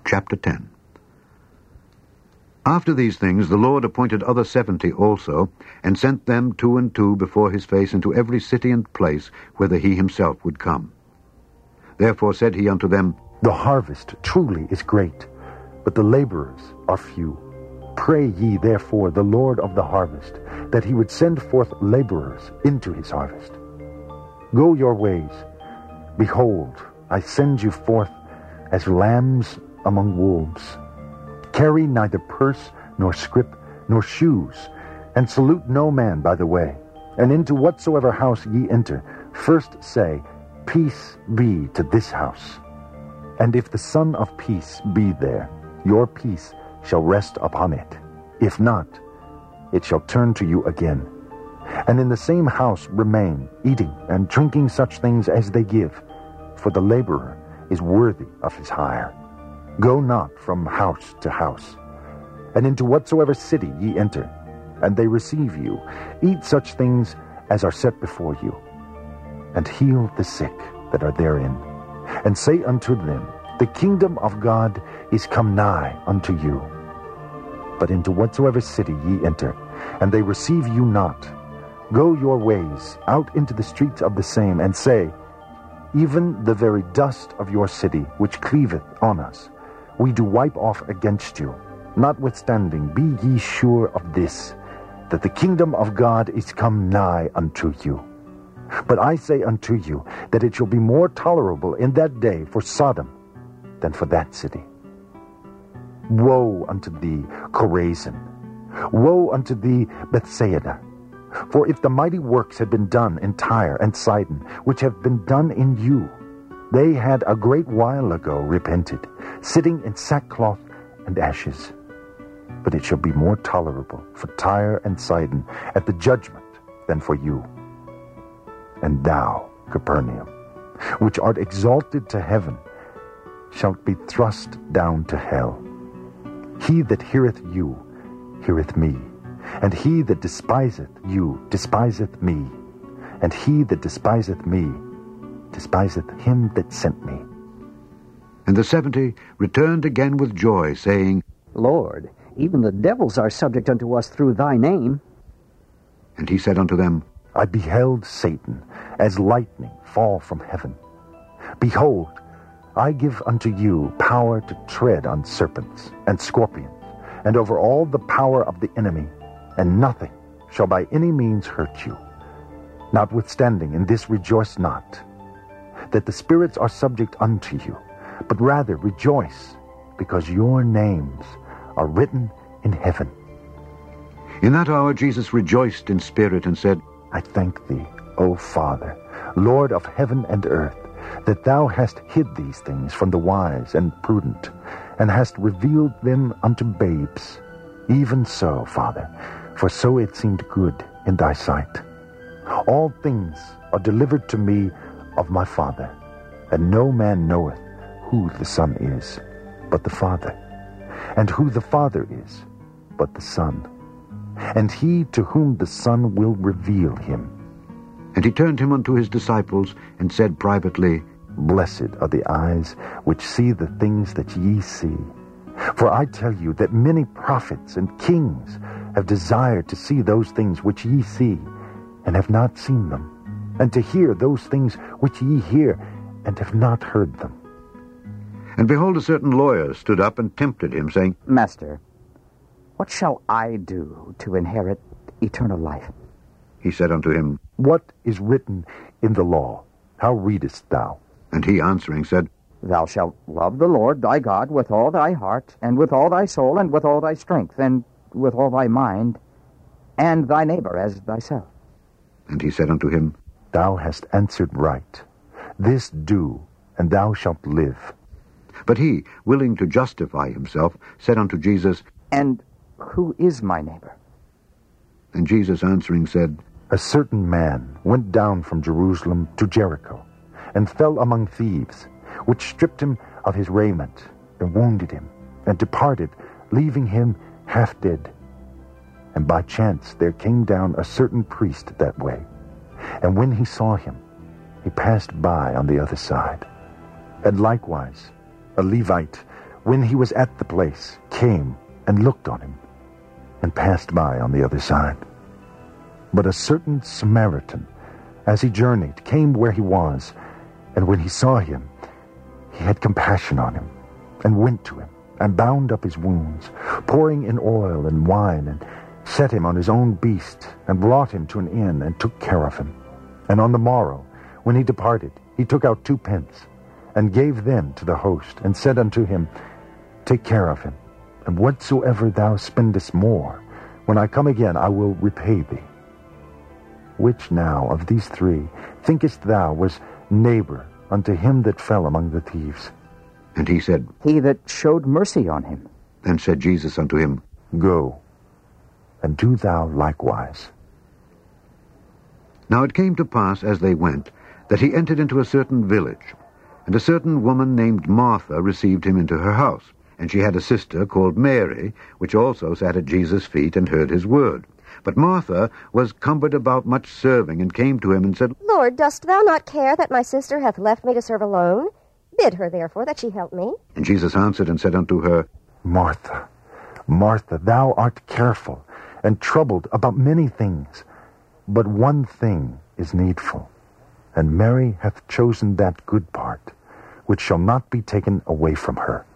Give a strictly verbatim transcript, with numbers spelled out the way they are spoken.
chapter ten. After these things the Lord appointed other seventy also, and sent them two and two before his face into every city and place whither he himself would come. Therefore said he unto them, The harvest truly is great, but the laborers are few. Pray ye therefore the Lord of the harvest, that he would send forth laborers into his harvest. Go your ways. Behold, I send you forth as lambs among wolves. Carry neither purse, nor scrip, nor shoes, and salute no man by the way. And into whatsoever house ye enter, first say, Peace be to this house. And if the Son of Peace be there, your peace shall rest upon it. If not, it shall turn to you again. And in the same house remain, eating and drinking such things as they give, for the laborer is worthy of his hire. Go not from house to house. And into whatsoever city ye enter, and they receive you, eat such things as are set before you, and heal the sick that are therein. And say unto them, The kingdom of God is come nigh unto you. But into whatsoever city ye enter, and they receive you not, go your ways out into the streets of the same, and say, Even the very dust of your city, which cleaveth on us, we do wipe off against you. Notwithstanding, be ye sure of this, that the kingdom of God is come nigh unto you. But I say unto you, that it shall be more tolerable in that day for Sodom than for that city. Woe unto thee, Chorazin! Woe unto thee, Bethsaida! For if the mighty works had been done in Tyre and Sidon, which have been done in you, they had a great while ago repented, sitting in sackcloth and ashes. But it shall be more tolerable for Tyre and Sidon at the judgment than for you. And thou, Capernaum, which art exalted to heaven, shalt be thrust down to hell. He that heareth you heareth me, and he that despiseth you despiseth me, and he that despiseth me despiseth him that sent me. And the seventy returned again with joy, saying, Lord, even the devils are subject unto us through thy name. And he said unto them, I beheld Satan as lightning fall from heaven. Behold, I give unto you power to tread on serpents and scorpions, and over all the power of the enemy, and nothing shall by any means hurt you. Notwithstanding, in this rejoice not, that the spirits are subject unto you, but rather rejoice, because your names are written in heaven. In that hour Jesus rejoiced in spirit, and said, I thank thee, O Father, Lord of heaven and earth, that thou hast hid these things from the wise and prudent, and hast revealed them unto babes. Even so, Father, for so it seemed good in thy sight. All things are delivered to me of my Father, and no man knoweth who the Son is, but the Father, and who the Father is, but the Son, and he to whom the Son will reveal him. And he turned him unto his disciples, and said privately, Blessed are the eyes which see the things that ye see. For I tell you that many prophets and kings have desired to see those things which ye see, and have not seen them, and to hear those things which ye hear, and have not heard them. And behold, a certain lawyer stood up and tempted him, saying, Master, what shall I do to inherit eternal life? He said unto him, What is written in the law? How readest thou? And he answering said, Thou shalt love the Lord thy God with all thy heart, and with all thy soul, and with all thy strength, and with all thy mind, and thy neighbor as thyself. And he said unto him, Thou hast answered right. This do, and thou shalt live. But he, willing to justify himself, said unto Jesus, And who is my neighbor? And Jesus answering said, A certain man went down from Jerusalem to Jericho, and fell among thieves, which stripped him of his raiment, and wounded him, and departed, leaving him half dead. And by chance there came down a certain priest that way, and when he saw him, he passed by on the other side. And likewise a Levite when he was at the place, came and looked on him, and passed by on the other side. But a certain Samaritan, as he journeyed, came where he was, and when he saw him, he had compassion on him, and went to him, and bound up his wounds, pouring in oil and wine, and set him on his own beast, and brought him to an inn, and took care of him. And on the morrow, when he departed, he took out two pence, and gave them to the host, and said unto him, Take care of him, and whatsoever thou spendest more, when I come again I will repay thee. Which now of these three thinkest thou was neighbor unto him that fell among the thieves? And he said, He that showed mercy on him. Then said Jesus unto him, Go, and do thou likewise. Now it came to pass, as they went, that he entered into a certain village, and a certain woman named Martha received him into her house. And she had a sister called Mary, which also sat at Jesus' feet and heard his word. But Martha was cumbered about much serving, and came to him and said, Lord, dost thou not care that my sister hath left me to serve alone? Bid her therefore that she help me. And Jesus answered and said unto her, Martha, Martha, thou art careful and troubled about many things, but one thing is needful, and Mary hath chosen that good part, which shall not be taken away from her.